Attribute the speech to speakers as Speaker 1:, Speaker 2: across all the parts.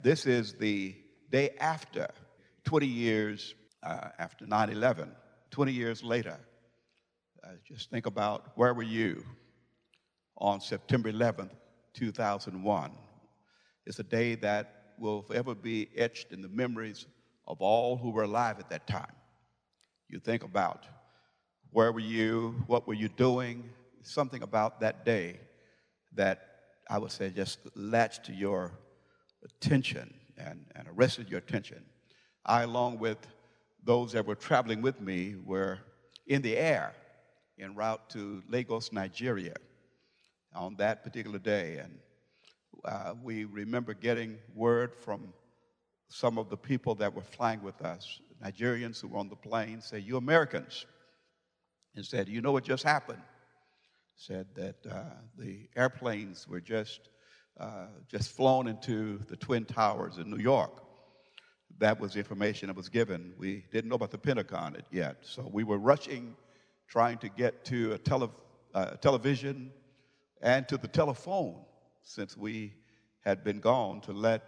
Speaker 1: This is the day after, 20 years after 9/11, 20 years later. Just think about where were you on September 11th, 2001. It's a day that will forever be etched in the memories of all who were alive at that time. You think about where were you, what were you doing, something about that day that I would say just latched to your attention and arrested your attention. I, along with those that were traveling with me, were in the air en route to Lagos, Nigeria on that particular day. And we remember getting word from some of the people that were flying with us, Nigerians who were on the plane, say, "You Americans," and said, "You know what just happened?" Said that the airplanes were just flown into the Twin Towers in New York. That was the information that was given. We didn't know about the Pentagon yet, so we were rushing, trying to get to a television and to the telephone, since we had been gone, to let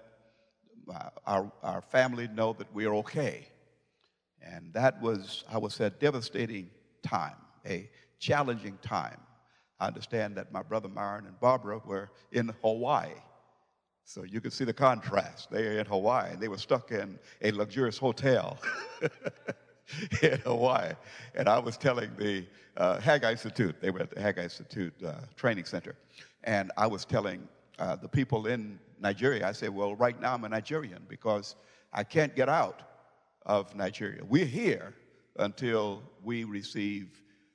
Speaker 1: our family know that we are okay. And that was, I would say, a devastating time, a challenging time. I understand that my brother Myron and Barbara were in Hawaii. So you can see the contrast. They are in Hawaii, and they were stuck in a luxurious hotel in Hawaii. And I was telling the Haggai Institute, they were at the Haggai Institute training center, and I was telling the people in Nigeria, I said, well, right now I'm a Nigerian because I can't get out of Nigeria. We're here until we receive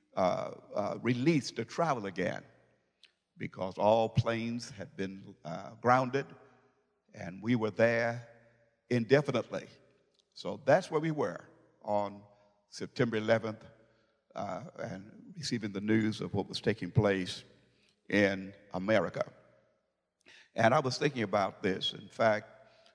Speaker 1: release to travel again, because all planes had been grounded, and we were there indefinitely. So that's where we were on September 11th, and receiving the news of what was taking place in America. And I was thinking about this. In fact,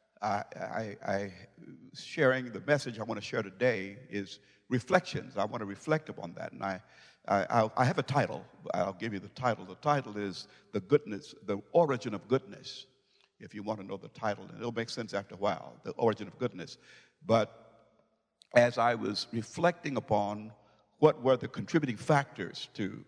Speaker 1: sharing the message I want to share today is reflections. I want to reflect upon that, and I have a title. I'll give you the title. The title is The Origin of Goodness, if you want to know the title. And it'll make sense after a while, The Origin of Goodness. But as I was reflecting upon what were the contributing factors to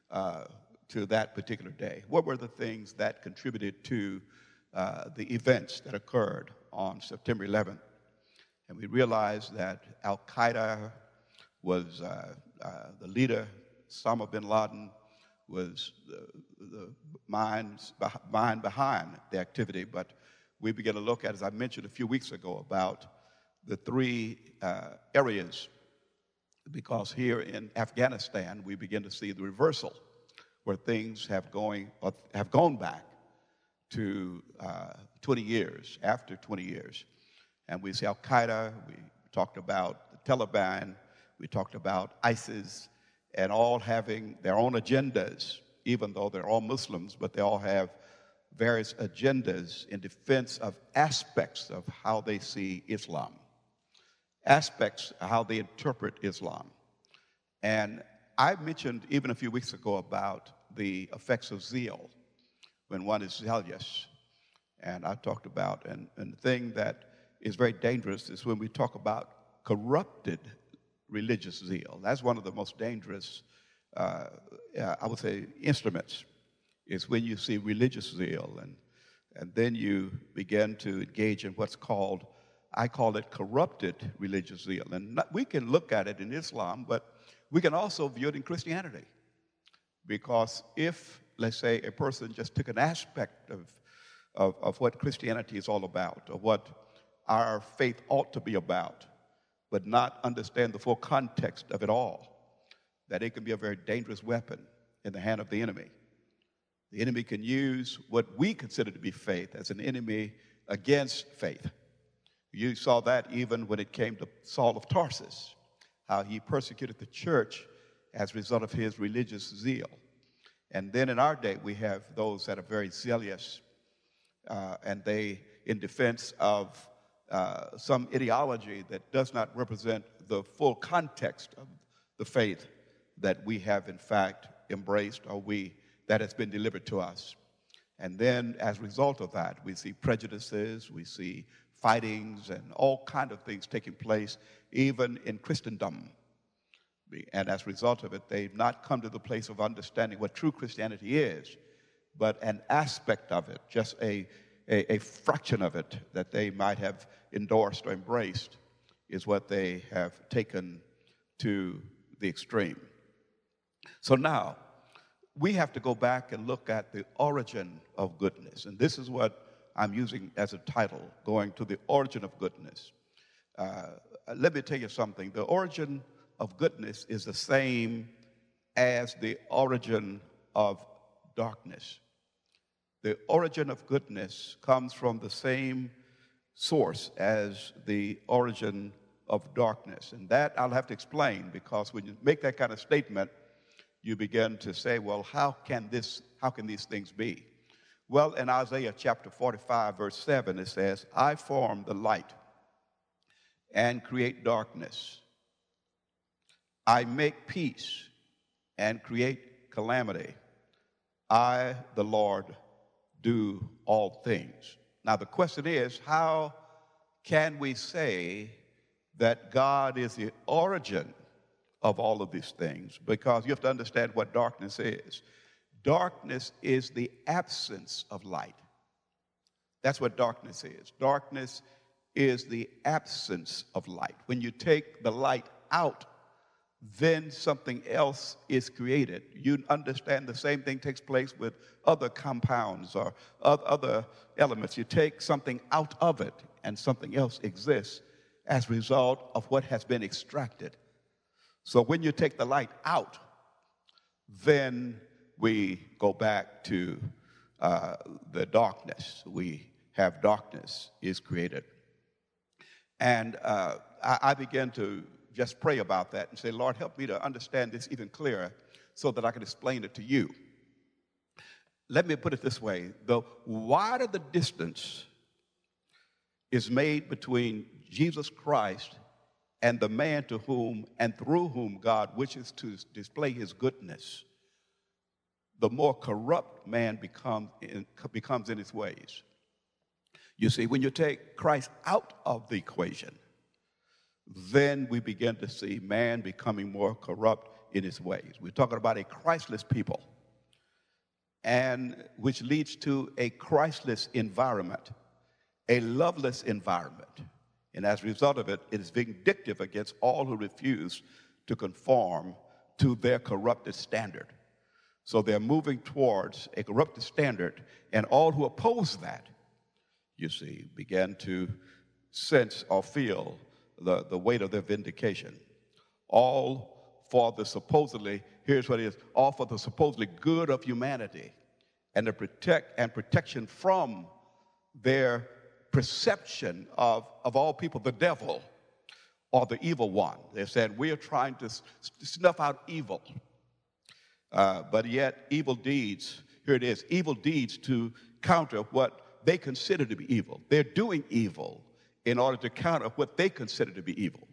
Speaker 1: that particular day, what were the things that contributed to the events that occurred on September 11th, and we realized that Al-Qaeda was the leader. Osama bin Laden was the mind behind the activity. But we began to look at, as I mentioned a few weeks ago, about the three areas, because here in Afghanistan we begin to see the reversal, where things have gone back to 20 years, after 20 years. And we see Al-Qaeda, we talked about the Taliban, we talked about ISIS, and all having their own agendas, even though they're all Muslims, but they all have various agendas in defense of aspects of how they see Islam, aspects of how they interpret Islam. And I mentioned even a few weeks ago about the effects of zeal, when one is zealous. And I talked about, and the thing that is very dangerous is when we talk about corrupted religious zeal. That's one of the most dangerous, I would say, instruments, is when you see religious zeal, and then you begin to engage in what's called, I call it corrupted religious zeal. And we can look at it in Islam, but we can also view it in Christianity. Because if, let's say, a person just took an aspect of what Christianity is all about, or what our faith ought to be about, but not understand the full context of it all, that it can be a very dangerous weapon in the hand of the enemy. The enemy can use what we consider to be faith as an enemy against faith. You saw that even when it came to Saul of Tarsus, how he persecuted the church as a result of his religious zeal. And then in our day, we have those that are very zealous, and they, in defense of some ideology that does not represent the full context of the faith that we have in fact embraced, or that has been delivered to us. And then as a result of that, we see prejudices, we see fightings, and all kind of things taking place, even in Christendom. And as a result of it, they've not come to the place of understanding what true Christianity is, but an aspect of it, just a fraction of it that they might have endorsed or embraced is what they have taken to the extreme. So now, we have to go back and look at the origin of goodness. And this is what I'm using as a title, going to the origin of goodness. Let me tell you something. The origin of goodness is the same as the origin of darkness. The origin of goodness comes from the same source as the origin of darkness. And that I'll have to explain, because when you make that kind of statement, you begin to say, well, how can these things be? Well, in Isaiah chapter 45, verse 7, it says, I form the light and create darkness. I make peace and create calamity. I, the Lord, do all things. Now, the question is, how can we say that God is the origin of all of these things? Because you have to understand what darkness is. Darkness is the absence of light. That's what darkness is. Darkness is the absence of light. When you take the light out, then something else is created. You understand the same thing takes place with other compounds or other elements. You take something out of it, and something else exists as a result of what has been extracted. So when you take the light out, then we go back to the darkness. We have darkness is created. And I began to just pray about that and say, Lord, help me to understand this even clearer so that I can explain it to you. Let me put it this way. The wider the distance is made between Jesus Christ and the man to whom and through whom God wishes to display his goodness, the more corrupt man becomes in his ways. You see, when you take Christ out of the equation, then we begin to see man becoming more corrupt in his ways. We're talking about a Christless people, and which leads to a Christless environment, a loveless environment. And as a result of it, it is vindictive against all who refuse to conform to their corrupted standard. So they're moving towards a corrupted standard, and all who oppose that, you see, begin to sense or feel the weight of their vindication. All for the supposedly, here's what it is, all for the supposedly good of humanity and the protection from their perception of all people, the devil or the evil one. They said, we are trying to snuff out evil. But yet evil deeds, here it is, evil deeds to counter what they consider to be evil. They're doing evil in order to counter what they consider to be evil.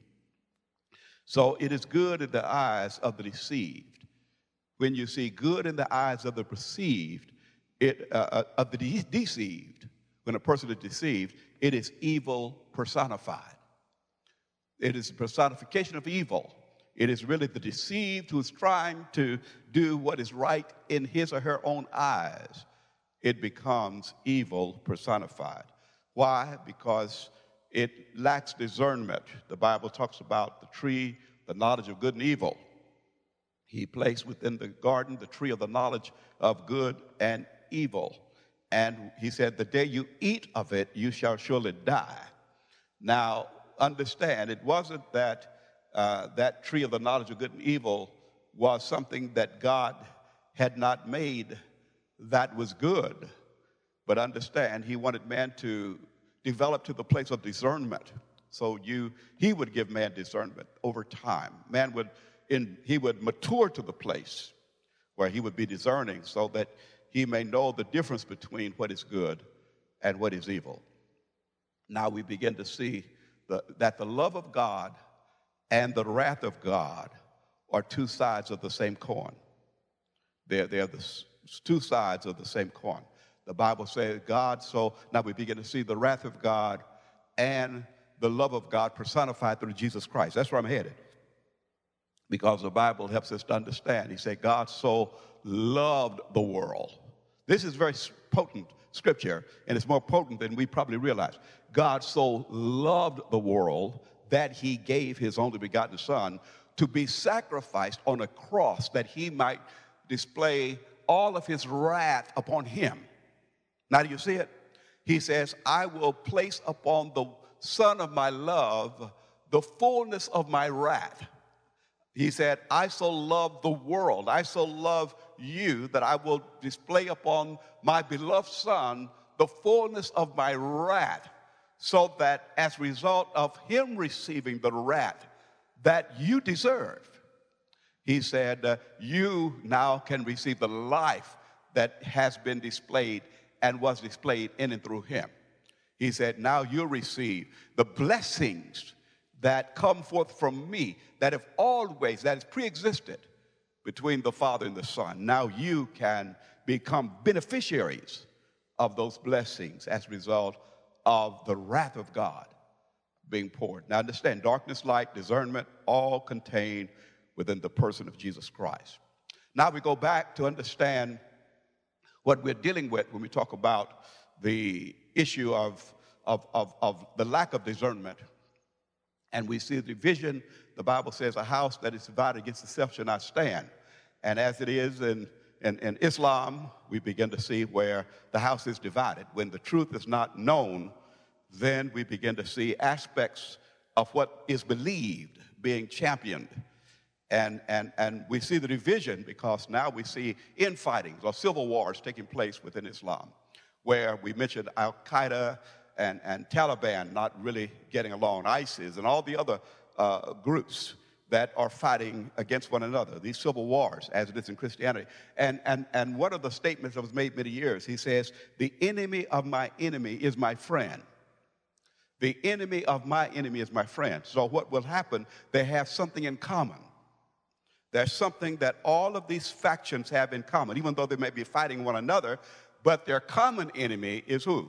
Speaker 1: So it is good in the eyes of the deceived. When you see good in the eyes of the perceived, of the deceived, when a person is deceived, it is evil personified. It is a personification of evil. It is really the deceived who is trying to do what is right in his or her own eyes. It becomes evil personified. Why? Because it lacks discernment. The Bible talks about the tree, the knowledge of good and evil. He placed within the garden the tree of the knowledge of good and evil. And he said, the day you eat of it, you shall surely die. Now, understand, it wasn't that that tree of the knowledge of good and evil was something that God had not made that was good. But understand, he wanted man to develop to the place of discernment. So he would give man discernment over time. He would mature to the place where he would be discerning so that he may know the difference between what is good and what is evil. Now we begin to see that the love of God and the wrath of God are two sides of the same coin. They're the two sides of the same coin. The Bible says God, so now we begin to see the wrath of God and the love of God personified through Jesus Christ. That's where I'm headed, because the Bible helps us to understand. He said God so loved the world. This is very potent scripture, and it's more potent than we probably realize. God so loved the world that he gave his only begotten Son to be sacrificed on a cross, that he might display all of his wrath upon him. Now, do you see it? He says, I will place upon the Son of my love the fullness of my wrath. He said, I so love the world, I so love you, that I will display upon my beloved Son the fullness of my wrath, so that as a result of him receiving the wrath that you deserve, he said, you now can receive the life that has been displayed and was displayed in and through him. He said, now you'll receive the blessings that come forth from me, that have always, that is pre-existed between the Father and the Son. Now you can become beneficiaries of those blessings as a result of the wrath of God being poured. Now understand, darkness, light, discernment, all contained within the person of Jesus Christ. Now we go back to understand what we're dealing with when we talk about the issue of the lack of discernment. And we see the division. The Bible says a house that is divided against itself shall not stand. And as it is in Islam, we begin to see where the house is divided. When the truth is not known, then we begin to see aspects of what is believed being championed. And we see the division because now we see infightings or civil wars taking place within Islam, where we mentioned Al-Qaeda and Taliban not really getting along, ISIS and all the other groups that are fighting against one another, these civil wars, as it is in Christianity. And one of the statements that was made many years, he says, the enemy of my enemy is my friend. The enemy of my enemy is my friend. So what will happen, they have something in common. There's something that all of these factions have in common, even though they may be fighting one another, but their common enemy is who?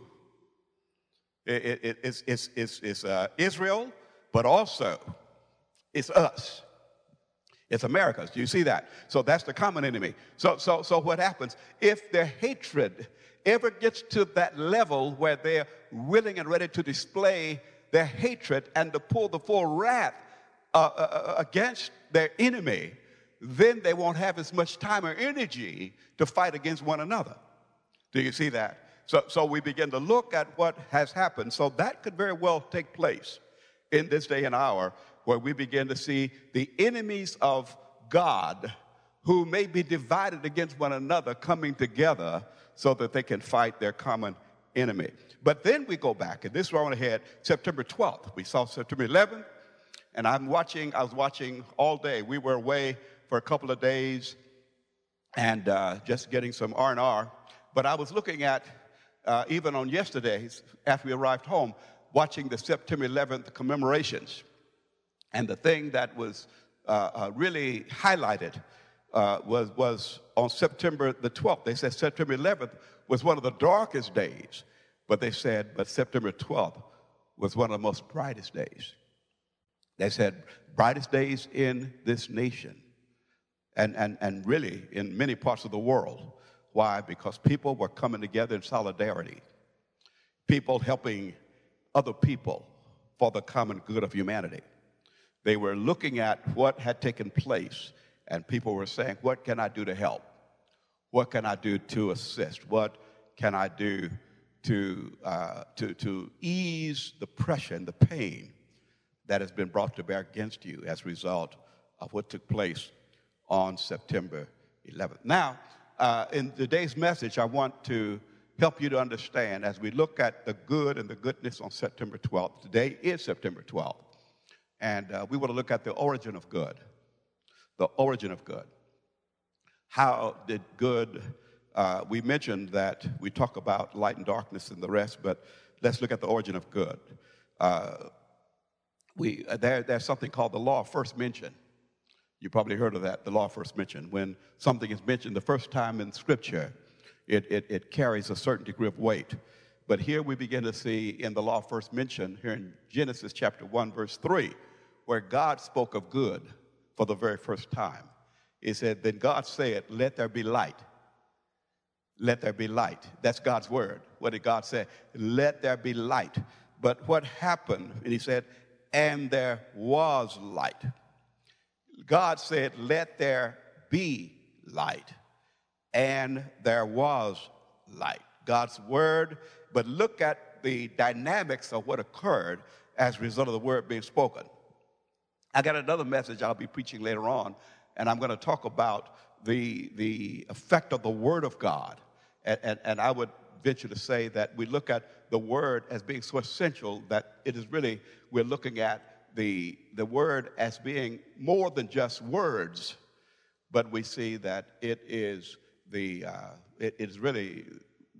Speaker 1: It's Israel, but also it's us. It's America. Do you see that? So that's the common enemy. So what happens? If their hatred ever gets to that level where they're willing and ready to display their hatred and to pull the full wrath against their enemy, then they won't have as much time or energy to fight against one another. Do you see that? So we begin to look at what has happened. So that could very well take place in this day and hour, where we begin to see the enemies of God who may be divided against one another coming together so that they can fight their common enemy. But then we go back, and this is where I want to head, September 12th. We saw September 11th, and I was watching all day. We were away for a couple of days and just getting some R&R. But I was looking at, even on yesterday's, after we arrived home, watching the September 11th commemorations. And the thing that was really highlighted was on September the 12th. They said September 11th was one of the darkest days, but they said, but September 12th was one of the most brightest days. They said, brightest days in this nation, and really in many parts of the world. Why? Because people were coming together in solidarity, people helping other people for the common good of humanity. They were looking at what had taken place, and people were saying, what can I do to help? What can I do to assist? What can I do to ease the pressure and the pain that has been brought to bear against you as a result of what took place on September 11th? Now, in today's message, I want to help you to understand, as we look at the good and the goodness on September 12th. Today is September 12th. And we want to look at the origin of good. The origin of good. How did good, we mentioned that we talk about light and darkness and the rest, but let's look at the origin of good. There's something called the law of first mention. You probably heard of that, the law of first mention. When something is mentioned the first time in Scripture, it carries a certain degree of weight. But here we begin to see in the law first mentioned here in Genesis chapter 1, verse 3, where God spoke of good for the very first time. He said, then God said, let there be light. Let there be light. That's God's word. What did God say? Let there be light. But what happened? And he said, and there was light. God said, let there be light. And there was light. God's word. But look at the dynamics of what occurred as a result of the word being spoken. I got another message I'll be preaching later on, and I'm going to talk about the effect of the word of God. And I would venture to say that we look at the word as being so essential that it is really, we're looking at the word as being more than just words, but we see that it is really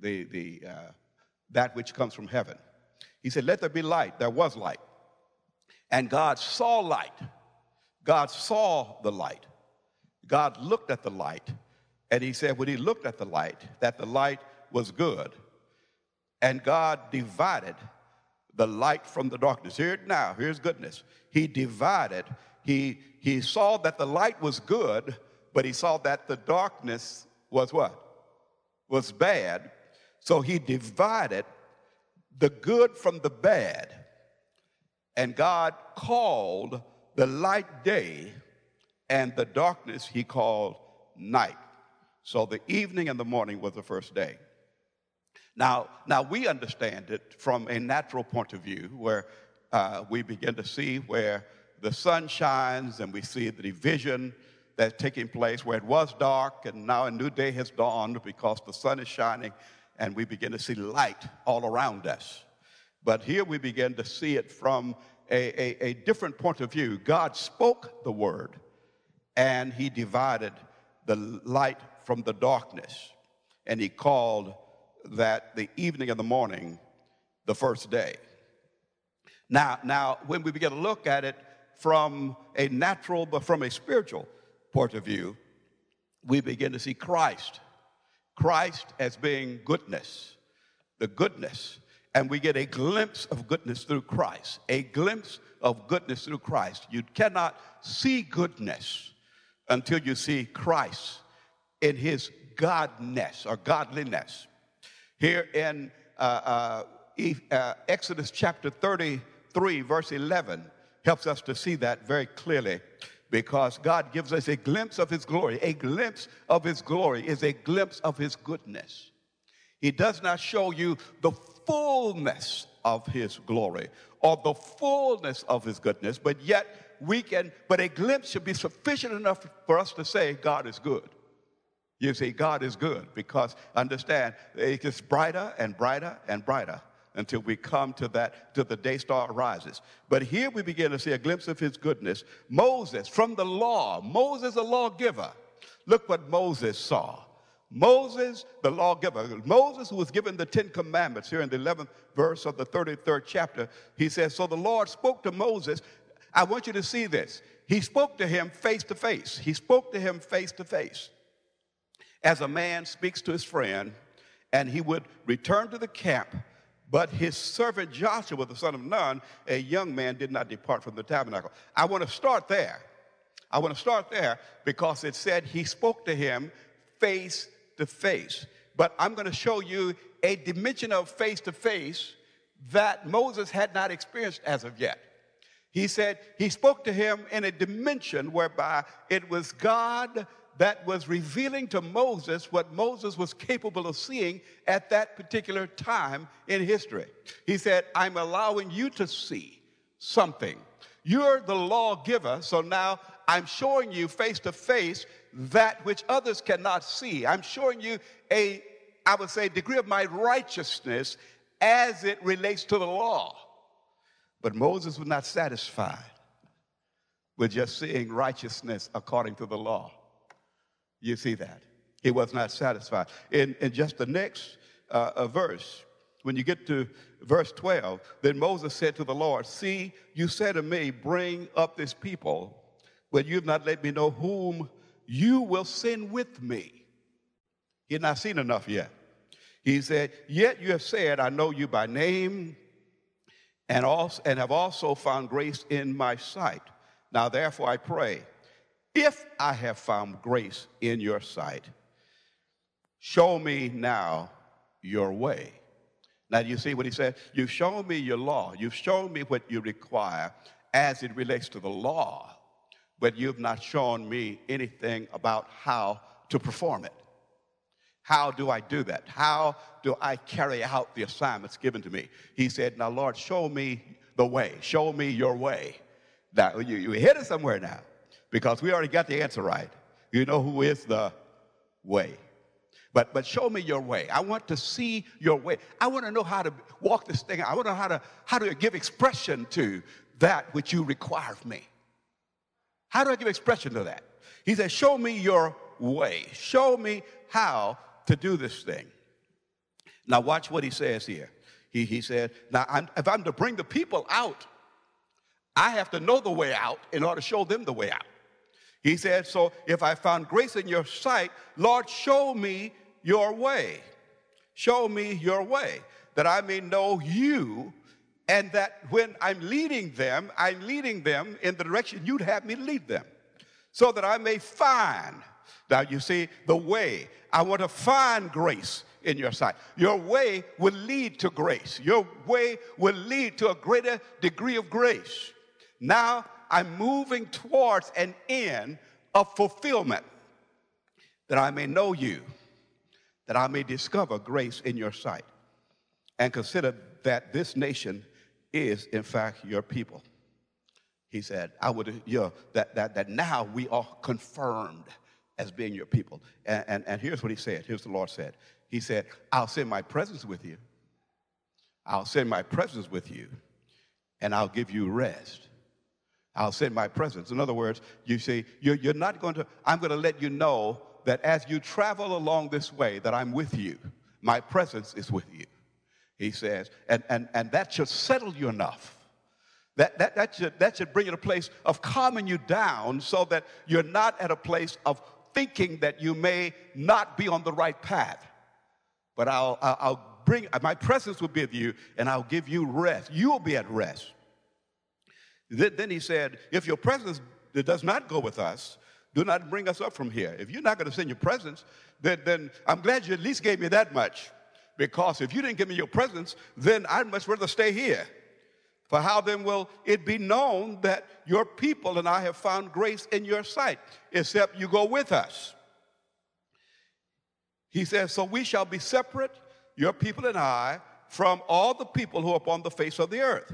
Speaker 1: that which comes from heaven. He said, let there be light. There was light. And God saw light. God saw the light. God looked at the light. And he said when he looked at the light, that the light was good. And God divided the light from the darkness. Here now, here's goodness. He divided. He saw that the light was good, but he saw that the darkness was what? Was bad. So he divided the good from the bad. And God called the light day, and the darkness he called night. So the evening and the morning was the first day. Now we understand it from a natural point of view, where we begin to see where the sun shines and we see the division that's taking place, where it was dark and now a new day has dawned because the sun is shining and we begin to see light all around us. But here we begin to see it from a different point of view. God spoke the word and he divided the light from the darkness, and he called that the evening and the morning the first day. Now, when we begin to look at it from a natural but from a spiritual point of view, we begin to see Christ as being goodness, the goodness. And we get a glimpse of goodness through Christ, a glimpse of goodness through Christ. You cannot see goodness until you see Christ in his godness or godliness. Here in Exodus chapter 33, verse 11, helps us to see that very clearly, because God gives us a glimpse of his glory. A glimpse of his glory is a glimpse of his goodness. He does not show you the fullness of his glory or the fullness of his goodness, but yet but a glimpse should be sufficient enough for us to say God is good. You see, God is good, because understand, it gets brighter and brighter and brighter until we come to the day star rises. But here we begin to see a glimpse of his goodness. Moses, from the law, Moses, a lawgiver. Look what Moses saw. Moses, the lawgiver. Moses, who was given the 10 Commandments, here in the 11th verse of the 33rd chapter, he says, so the Lord spoke to Moses. I want you to see this. He spoke to him face to face. He spoke to him face to face, as a man speaks to his friend, and he would return to the camp. But his servant Joshua, the son of Nun, a young man, did not depart from the tabernacle. I want to start there. I want to start there because it said he spoke to him face to face. But I'm going to show you a dimension of face to face that Moses had not experienced as of yet. He said he spoke to him in a dimension whereby it was God that was revealing to Moses what Moses was capable of seeing at that particular time in history. He said, I'm allowing you to see something. You're the lawgiver, so now I'm showing you face to face that which others cannot see. I'm showing you I would say, degree of my righteousness as it relates to the law. But Moses was not satisfied with just seeing righteousness according to the law. You see that? He was not satisfied. In just the next verse, when you get to verse 12, then Moses said to the Lord, see, you said to me, bring up this people, but you have not let me know whom you will send with me. He had not seen enough yet. He said, yet you have said, I know you by name, and have also found grace in my sight. Now therefore I pray, if I have found grace in your sight, show me now your way. Now you see what he said? You've shown me your law. You've shown me what you require as it relates to the law, but you've not shown me anything about how to perform it. How do I do that? How do I carry out the assignments given to me? He said, now, Lord, show me the way. Show me your way. Now, you headed somewhere now, because we already got the answer right. You know who is the way. But show me your way. I want to see your way. I want to know how to walk this thing out. I want to know how to give expression to that which you require of me. How do I give expression to that? He said, show me your way. Show me how to do this thing. Now watch what he says here. He said, now if I'm to bring the people out, I have to know the way out in order to show them the way out. He said, so if I found grace in your sight, Lord, show me your way. Show me your way, that I may know you, and that when I'm leading them in the direction you'd have me lead them, so that I may find. Now, you see, the way, I want to find grace in your sight. Your way will lead to grace. Your way will lead to a greater degree of grace. Now, I'm moving towards an end of fulfillment, that I may know you, that I may discover grace in your sight, and consider that this nation is, in fact, your people. He said, that now we are confirmed as being your people. And here's what he said. Here's what the Lord said. He said, I'll send my presence with you. I'll send my presence with you, and I'll give you rest. I'll send my presence. In other words, you see, you're not going to, I'm going to let you know that as you travel along this way, that I'm with you. My presence is with you, he says. And that should settle you enough. That should bring you to a place of calming you down, so that you're not at a place of thinking that you may not be on the right path. But I'll bring, my presence will be with you, and I'll give you rest. You'll be at rest. Then he said, if your presence does not go with us, do not bring us up from here. If you're not going to send your presence, then I'm glad you at least gave me that much. Because if you didn't give me your presence, then I'd much rather stay here. For how then will it be known that your people and I have found grace in your sight, except you go with us? He says, so we shall be separate, your people and I, from all the people who are upon the face of the earth.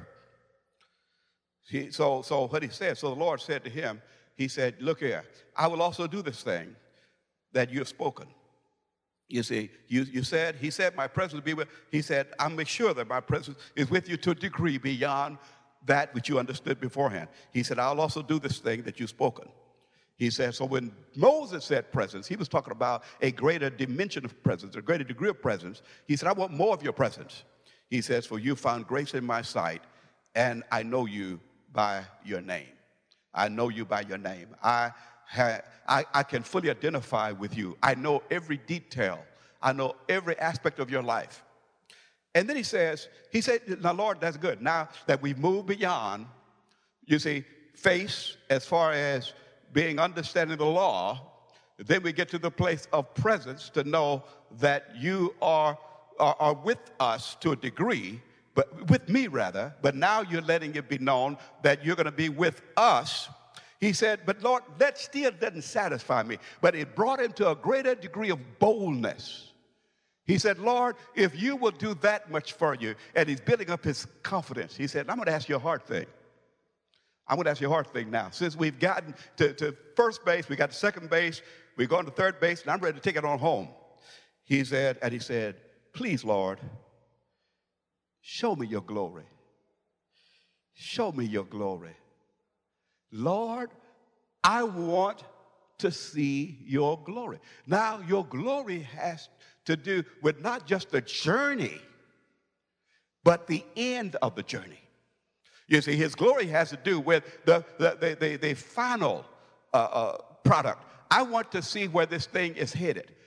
Speaker 1: So what he said, so the Lord said to him, he said, look here, I will also do this thing that you have spoken. You see, he said, my presence will be with, he said, I'll make sure that my presence is with you to a degree beyond that which you understood beforehand. He said, I'll also do this thing that you've spoken. He said, so when Moses said presence, he was talking about a greater dimension of presence, a greater degree of presence. He said, I want more of your presence. He says, for you found grace in my sight, and I know you by your name. I know you by your name. I can fully identify with you. I know every detail. I know every aspect of your life. And then he said, now, Lord, that's good. Now that we've moved beyond, you see, face as far as being understanding the law, then we get to the place of presence to know that you are with us to a degree, but with me rather, but now you're letting it be known that you're going to be with us. He said, but Lord, that still doesn't satisfy me, but it brought him to a greater degree of boldness. He said, Lord, if you will do that much for you, and he's building up his confidence. He said, I'm going to ask you a hard thing. I'm going to ask you a hard thing now. Since we've gotten to first base, we got to second base, we're going to third base, and I'm ready to take it on home. He said, please, Lord, show me your glory. Show me your glory. Lord, I want to see your glory. Now, your glory has to do with not just the journey, but the end of the journey. You see, his glory has to do with the final product. I want to see where this thing is headed.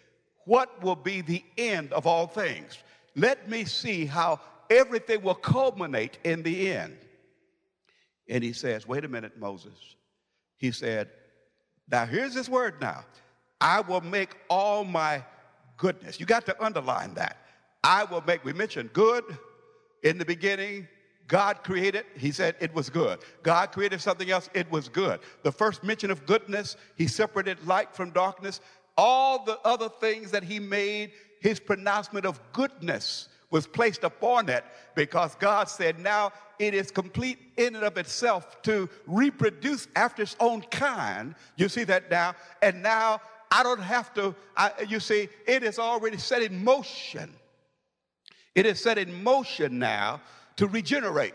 Speaker 1: what will be the end of all things. Let me see how everything will culminate in the end. And he says, wait a minute, Moses. He said, now here's this word now. I will make all my goodness. You got to underline that. I will make, we mentioned good in the beginning. God created, he said it was good. God created something else, it was good. The first mention of goodness, he separated light from darkness. All the other things that he made, his pronouncement of goodness was placed upon it because God said now it is complete in and of itself to reproduce after its own kind. You see that now? And now I don't have to, you see, it is already set in motion. It is set in motion now to regenerate.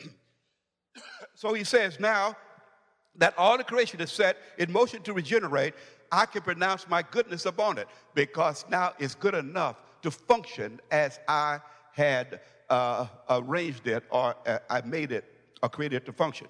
Speaker 1: So he says now that all the creation is set in motion to regenerate, I can pronounce my goodness upon it because now it's good enough to function as I had arranged it or I made it or created it to function.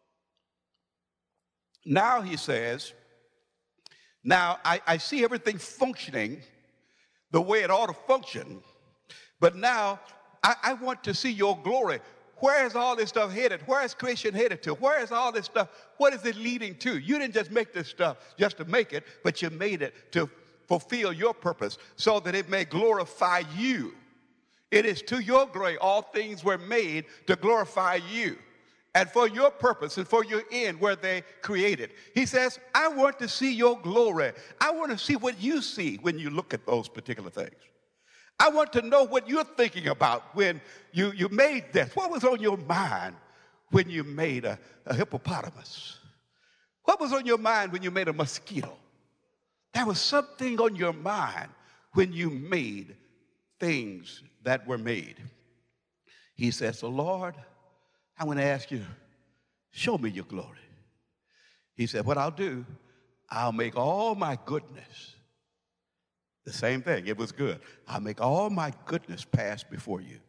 Speaker 1: Now he says, now I see everything functioning the way it ought to function, but now I want to see your glory. Where is all this stuff headed? Where is creation headed to? Where is all this stuff? What is it leading to? You didn't just make this stuff just to make it, but you made it to fulfill your purpose so that it may glorify you. It is to your glory all things were made to glorify you and for your purpose and for your end where they created. He says, I want to see your glory. I want to see what you see when you look at those particular things. I want to know what you're thinking about when you made this. What was on your mind when you made a hippopotamus? What was on your mind when you made a mosquito? There was something on your mind when you made things that were made. He says, so Lord, I want to ask you, show me your glory. He said, what I'll do, I'll make all my goodness. The same thing, it was good. I'll make all my goodness pass before you.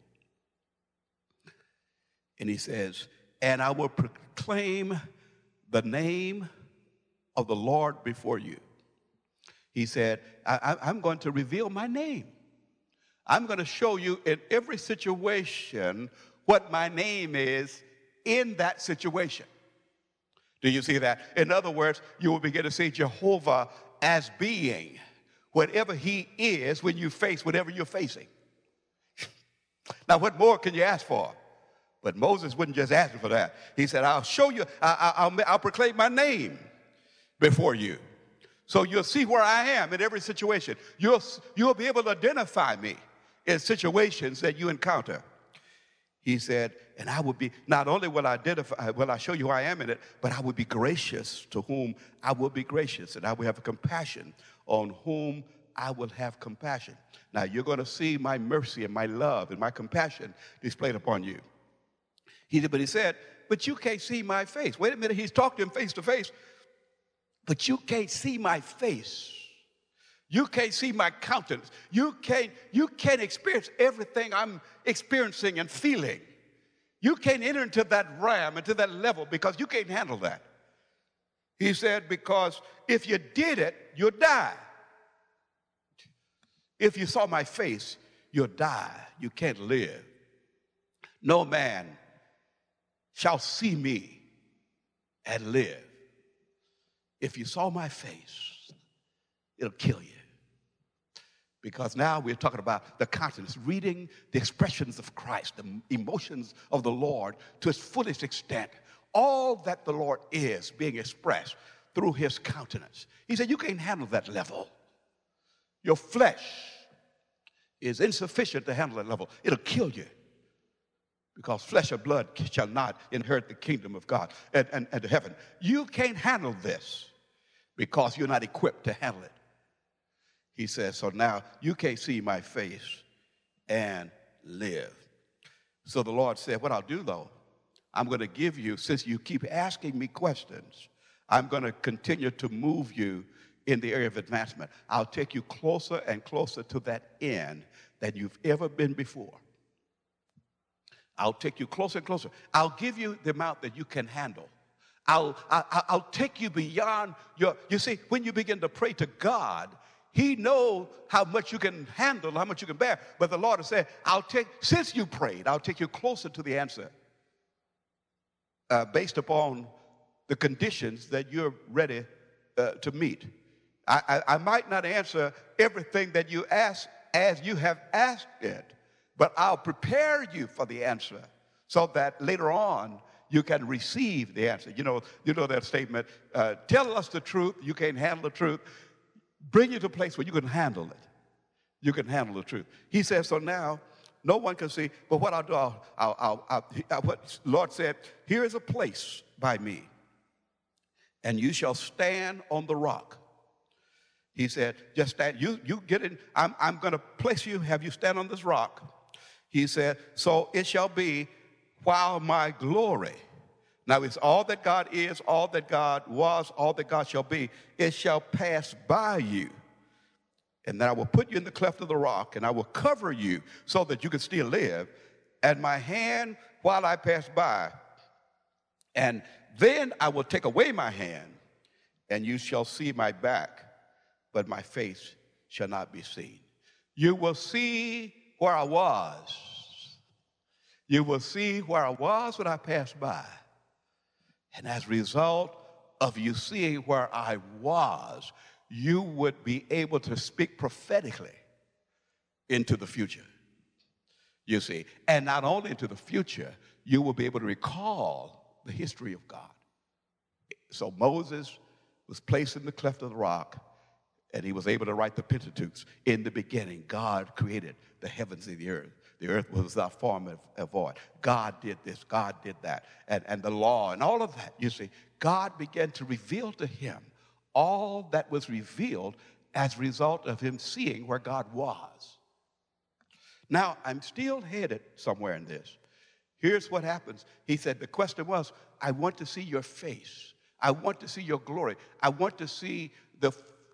Speaker 1: And he says, and I will proclaim the name of the Lord before you. He said, I'm going to reveal my name. I'm going to show you in every situation what my name is in that situation. Do you see that? In other words, you will begin to see Jehovah as being whatever he is when you face whatever you're facing. Now, what more can you ask for? But Moses wouldn't just ask for that. He said, I'll show you, I'll proclaim my name before you. So you'll see where I am in every situation. You'll be able to identify me in situations that you encounter. He said, and I will be, not only will I show you who I am in it, but I will be gracious to whom I will be gracious, and I will have compassion on whom I will have compassion. Now you're going to see my mercy and my love and my compassion displayed upon you. But he said, but you can't see my face. Wait a minute, he's talking to him face to face, but you can't see my face. You can't see my countenance. You can't experience everything I'm experiencing and feeling. You can't enter into that realm, into that level, because you can't handle that. He said, because if you did it, you'll die. If you saw my face, you'll die. You can't live. No man shall see me and live. If you saw my face, it'll kill you. Because now we're talking about the countenance, reading the expressions of Christ, the emotions of the Lord to its fullest extent. All that the Lord is being expressed through his countenance. He said, you can't handle that level. Your flesh is insufficient to handle that level. It'll kill you. Because flesh or blood shall not inherit the kingdom of God and to heaven. You can't handle this because you're not equipped to handle it. He says, so now you can't see my face and live. So the Lord said, what I'll do though, I'm going to give you, since you keep asking me questions, I'm going to continue to move you in the area of advancement. I'll take you closer and closer to that end than you've ever been before. I'll take you closer and closer. I'll give you the amount that you can handle. I'll take you beyond you see, when you begin to pray to God, he knows how much you can handle, how much you can bear. But the Lord has said, since you prayed, I'll take you closer to the answer based upon the conditions that you're ready to meet. I might not answer everything that you ask as you have asked it, but I'll prepare you for the answer so that later on you can receive the answer. You know that statement, tell us the truth, you can't handle the truth. Bring you to a place where you can handle it. You can handle the truth. He says, so now no one can see, but what I'll do, what Lord said, here is a place by me, and you shall stand on the rock. He said, just stand, you get in, I'm going to place you, have you stand on this rock. He said, so it shall be while my glory, now it's all that God is, all that God was, all that God shall be, it shall pass by you. And then I will put you in the cleft of the rock, and I will cover you so that you can still live. And my hand while I pass by, and then I will take away my hand, and you shall see my back, but my face shall not be seen. You will see where I was. You will see where I was when I passed by. And as a result of you seeing where I was, you would be able to speak prophetically into the future. You see, and not only into the future, you will be able to recall the history of God. So Moses was placed in the cleft of the rock, and he was able to write the Pentateuch. In the beginning, God created the heavens and the earth. The earth was without form and void. God did this, God did that, and the law and all of that. You see, God began to reveal to him all that was revealed as a result of him seeing where God was. Now, I'm still headed somewhere in this. Here's what happens. He said, the question was, I want to see your face. I want to see your glory. I want to see the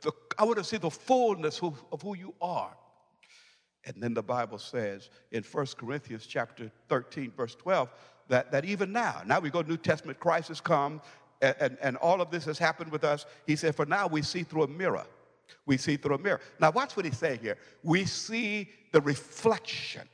Speaker 1: fullness of who you are. And then the Bible says in 1 Corinthians chapter 13, verse 12, that even now we go to New Testament, Christ has come, and all of this has happened with us. He said, for now we see through a mirror. We see through a mirror. Now watch what he's saying here. We see the reflection.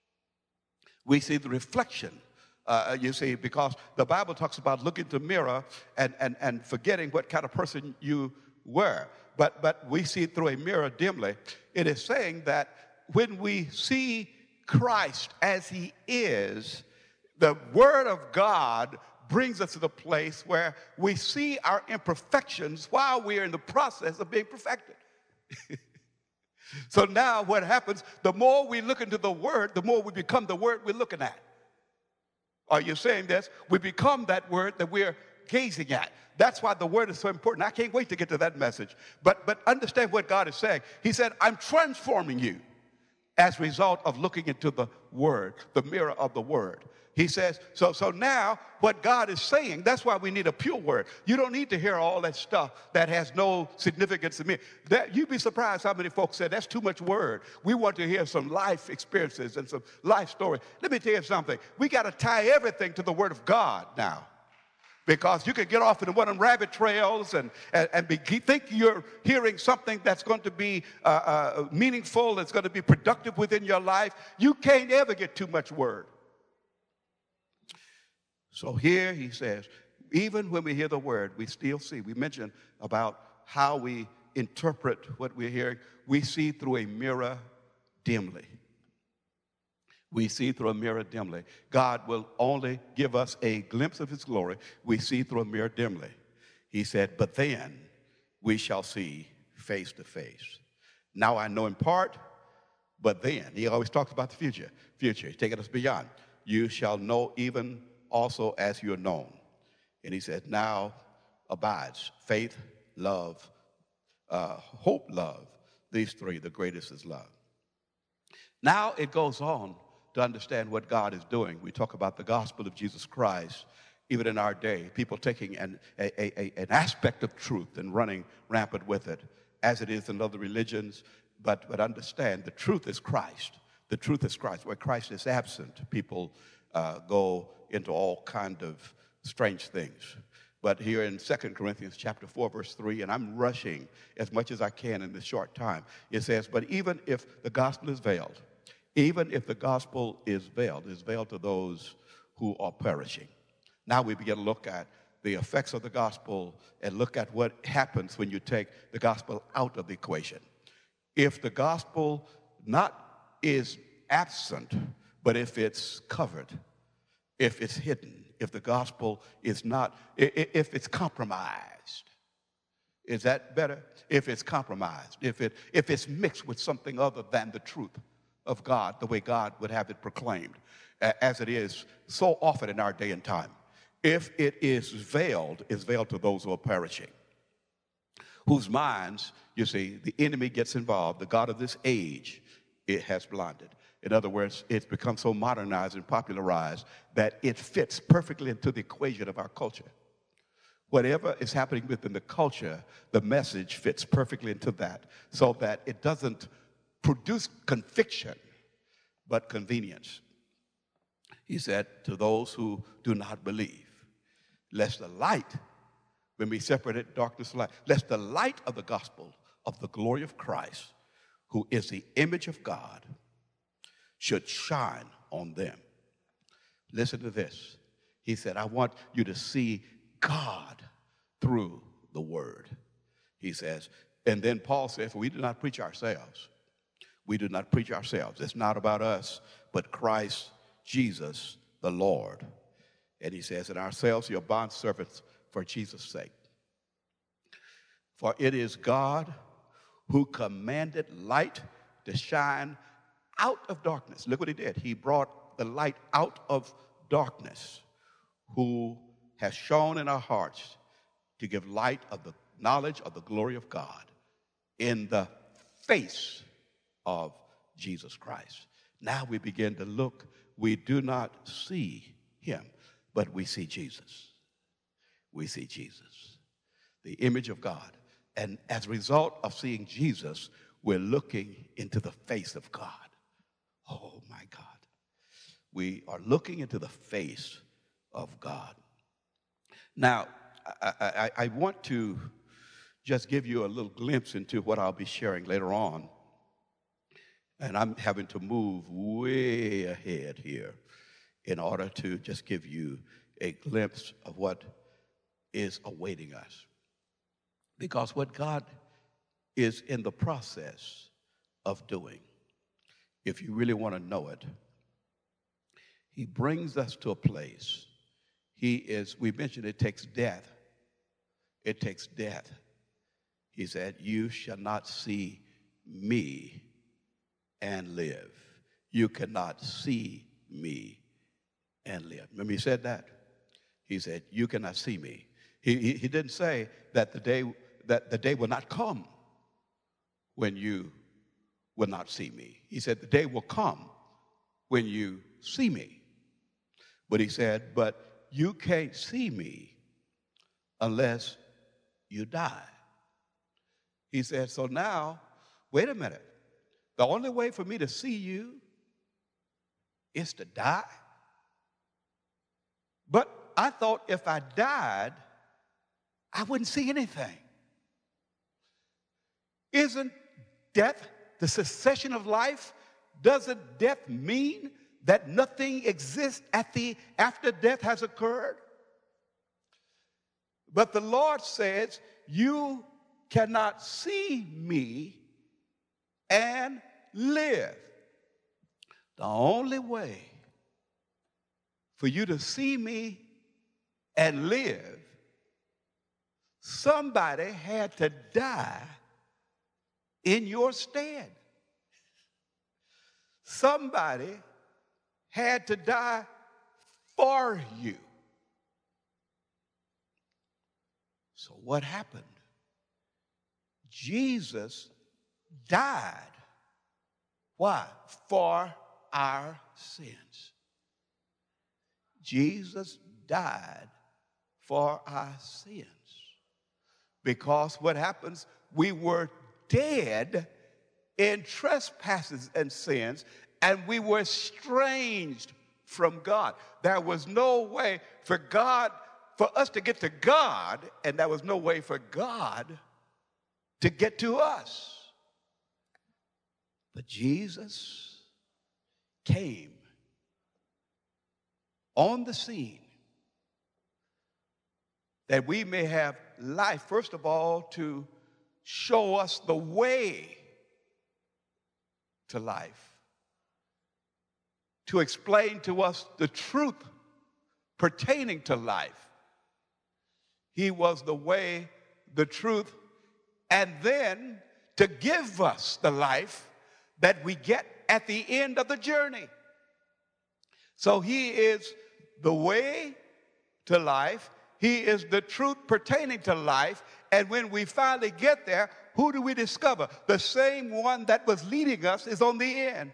Speaker 1: We see the reflection. You see, because the Bible talks about looking to the mirror and forgetting what kind of person you were. But we see through a mirror dimly. It is saying that when we see Christ as he is, the Word of God brings us to the place where we see our imperfections while we are in the process of being perfected. So now what happens, the more we look into the Word, the more we become the Word we're looking at. Are you saying this? We become that Word that we're gazing at. That's why the Word is so important. I can't wait to get to that message. But understand what God is saying. He said, I'm transforming you as a result of looking into the Word, the mirror of the Word. He says, so now what God is saying, that's why we need a pure word. You don't need to hear all that stuff that has no significance to me. You'd be surprised how many folks say that's too much word. We want to hear some life experiences and some life stories. Let me tell you something. We got to tie everything to the Word of God now. Because you can get off into one of them rabbit trails and think you're hearing something that's going to be meaningful, that's going to be productive within your life. You can't ever get too much word. So here he says, even when we hear the word, we still see. We mentioned about how we interpret what we're hearing. We see through a mirror dimly. We see through a mirror dimly. God will only give us a glimpse of his glory. We see through a mirror dimly. He said, but then we shall see face to face. Now I know in part, but then. He always talks about the future. Future, he's taking us beyond. You shall know even also as you're known. And he said, now abides faith, love, hope, love. These three, the greatest is love. Now it goes on to understand what God is doing. We talk about the gospel of Jesus Christ, even in our day, people taking an aspect of truth and running rampant with it, as it is in other religions. But understand, the truth is Christ. The truth is Christ. Where Christ is absent, people go into all kind of strange things. But here in 2 Corinthians chapter 4, verse 3, and I'm rushing as much as I can in this short time, it says, but even if the gospel is veiled, even if the gospel is veiled to those who are perishing. Now we begin to look at the effects of the gospel and look at what happens when you take the gospel out of the equation. If the gospel not is absent, but if it's covered, if it's hidden, if the gospel is not, if it's compromised, is that better? If it's compromised, if it's mixed with something other than the truth of God, the way God would have it proclaimed, as it is so often in our day and time. If it is veiled, it's veiled to those who are perishing, whose minds, you see, the enemy gets involved. The God of this age, it has blinded. In other words, it's become so modernized and popularized that it fits perfectly into the equation of our culture. Whatever is happening within the culture, the message fits perfectly into that, so that it doesn't produce conviction, but convenience. He said, to those who do not believe, lest the light, when we separated darkness and light, lest the light of the gospel of the glory of Christ, who is the image of God, should shine on them. Listen to this. He said, I want you to see God through the word. He says, and then Paul says, we do not preach ourselves. We do not preach ourselves. It's not about us, but Christ Jesus the Lord. And he says, and ourselves, your bondservants for Jesus' sake. For it is God who commanded light to shine out of darkness. Look what he did. He brought the light out of darkness, who has shone in our hearts to give light of the knowledge of the glory of God in the face of Jesus Christ. Now we begin to look. We do not see him, but we see Jesus. We see Jesus, the image of God. And as a result of seeing Jesus, we're looking into the face of God. Oh, my God. We are looking into the face of God. Now, I want to just give you a little glimpse into what I'll be sharing later on. And I'm having to move way ahead here in order to just give you a glimpse of what is awaiting us. Because what God is in the process of doing, if you really want to know it, he brings us to a place. We mentioned it takes death. It takes death. He said, you shall not see me and live. You cannot see me and live. Remember he said that? He said, you cannot see me. He didn't say that the day will not come when you will not see me. He said the day will come when you see me. But he said, but you can't see me unless you die. He said, so now, wait a minute. The only way for me to see you is to die? But I thought if I died, I wouldn't see anything. Isn't death the cessation of life? Doesn't death mean that nothing exists after death has occurred? But the Lord says, you cannot see me and live. The only way for you to see me and live, somebody had to die in your stead. Somebody had to die for you. So what happened? Jesus died. Why? For our sins. Jesus died for our sins. Because what happens? We were dead in trespasses and sins, and we were estranged from God. There was no way for God for us to get to God, and there was no way for God to get to us. But Jesus came on the scene that we may have life, first of all, to show us the way to life, to explain to us the truth pertaining to life. He was the way, the truth, and then to give us the life that we get at the end of the journey. So he is the way to life. He is the truth pertaining to life. And when we finally get there, who do we discover? The same one that was leading us is on the end.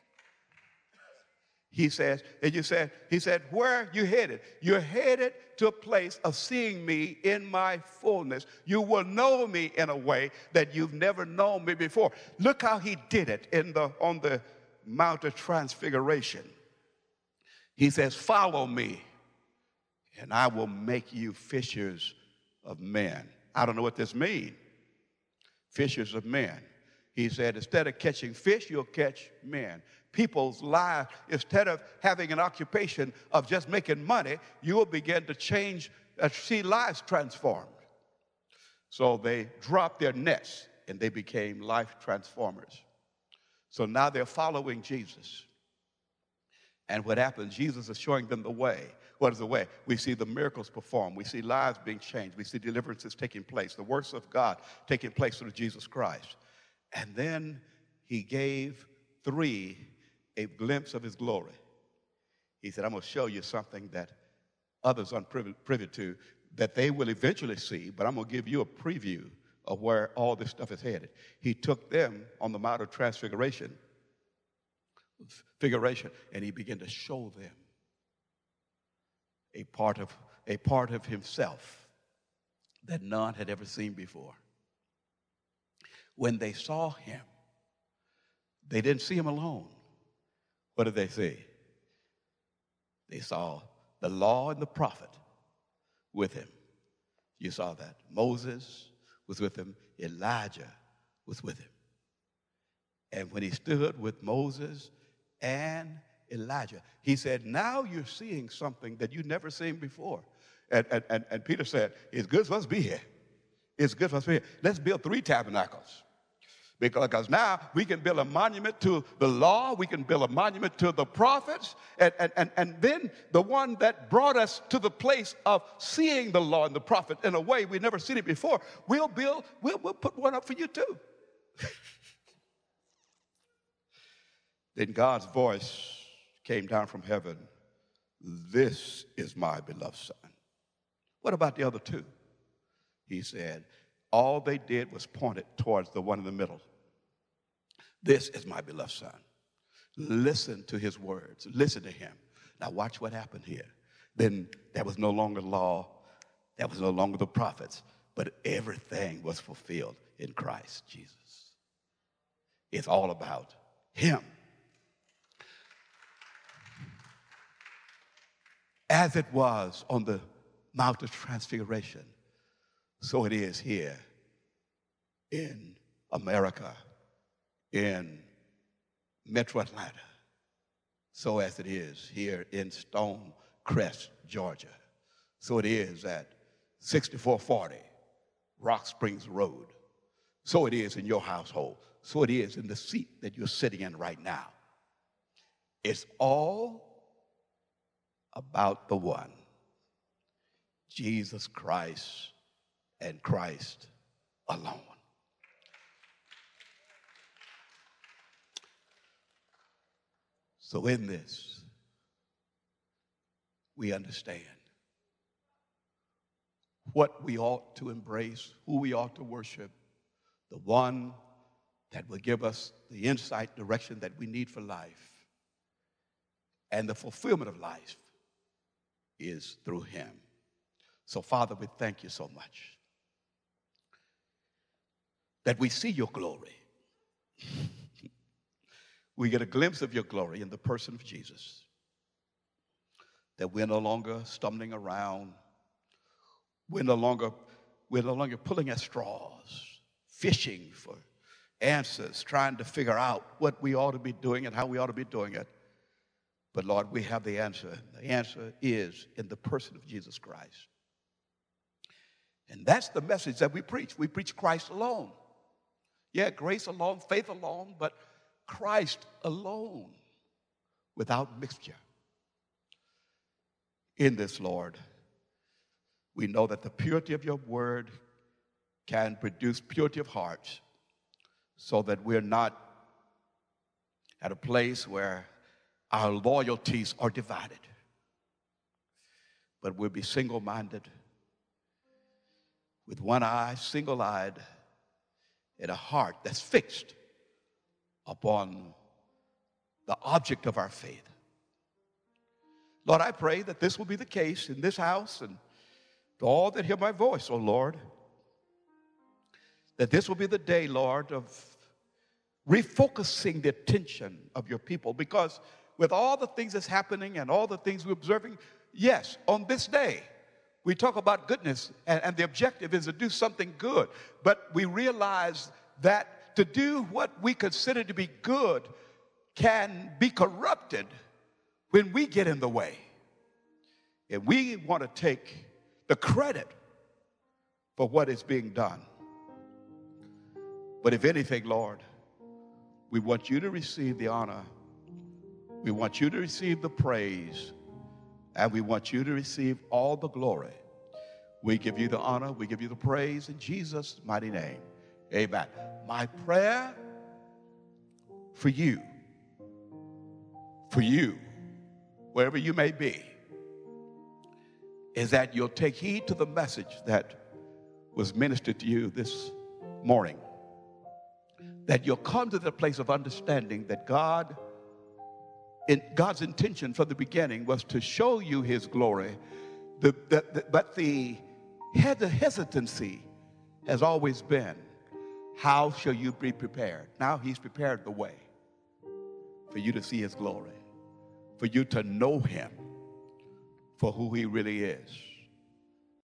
Speaker 1: He says, and he said, where are you headed? You're headed to a place of seeing me in my fullness. You will know me in a way that you've never known me before. Look how he did it on the Mount of Transfiguration. He says, follow me, and I will make you fishers of men. I don't know what this means. Fishers of men. He said, instead of catching fish, you'll catch men. People's lives, instead of having an occupation of just making money, you will begin to change, see lives transformed. So they dropped their nets and they became life transformers. So now they're following Jesus. And what happens, Jesus is showing them the way. What is the way? We see the miracles performed. We see lives being changed. We see deliverances taking place, the works of God taking place through Jesus Christ. And then he gave 3 a glimpse of his glory. He said, I'm going to show you something that others aren't privy to, that they will eventually see, but I'm going to give you a preview of where all this stuff is headed. He took them on the Mount of Transfiguration, and he began to show them a part of himself that none had ever seen before. When they saw him, they didn't see him alone. What did they see? They saw the law and the prophet with him. You saw that. Moses was with him. Elijah was with him. And when he stood with Moses and Elijah, he said, now you're seeing something that you've never seen before. And Peter said, it's good for us to be here. It's good for us to be here. Let's build 3 tabernacles. Because now we can build a monument to the law, we can build a monument to the prophets, and then the one that brought us to the place of seeing the law and the prophet in a way we've never seen it before, we'll put one up for you too. Then God's voice came down from heaven, this is my beloved son. What about the other 2? He said, all they did was point it towards the one in the middle. This is my beloved son. Listen to his words. Listen to him. Now watch what happened here. Then there was no longer law. There was no longer the prophets. But everything was fulfilled in Christ Jesus. It's all about him. As it was on the Mount of Transfiguration, so it is here in America, in Metro Atlanta, so as it is here in Stonecrest, Georgia. So it is at 6440 Rock Springs Road. So it is in your household. So it is in the seat that you're sitting in right now. It's all about the one, Jesus Christ and Christ alone. So in this, we understand what we ought to embrace, who we ought to worship, the one that will give us the insight, direction that we need for life. And the fulfillment of life is through him. So, Father, we thank you so much that we see your glory. We get a glimpse of your glory in the person of Jesus, that we're no longer stumbling around We're no longer pulling at straws, fishing for answers, trying to figure out what we ought to be doing and how we ought to be doing it. But Lord, we have the answer. The answer is in the person of Jesus Christ. And that's the message that we preach. We preach Christ alone. Yeah, grace alone, faith alone, but Christ alone, without mixture. In this, Lord, we know that the purity of your word can produce purity of hearts, so that we're not at a place where our loyalties are divided, but we'll be single-minded, with one eye, single-eyed, and a heart that's fixed upon the object of our faith. Lord, I pray that this will be the case in this house and to all that hear my voice, oh Lord, that this will be the day, Lord, of refocusing the attention of your people. Because with all the things that's happening and all the things we're observing, yes, on this day, we talk about goodness, and the objective is to do something good. But we realize that to do what we consider to be good can be corrupted when we get in the way. And we want to take the credit for what is being done. But if anything, Lord, we want you to receive the honor. We want you to receive the praise. And we want you to receive all the glory. We give you the honor. We give you the praise in Jesus' mighty name. Amen. My prayer for you, wherever you may be, is that you'll take heed to the message that was ministered to you this morning. That you'll come to the place of understanding that God's intention from the beginning was to show you his glory, but the hesitancy has always been, how shall you be prepared? Now he's prepared the way for you to see his glory, for you to know him for who he really is.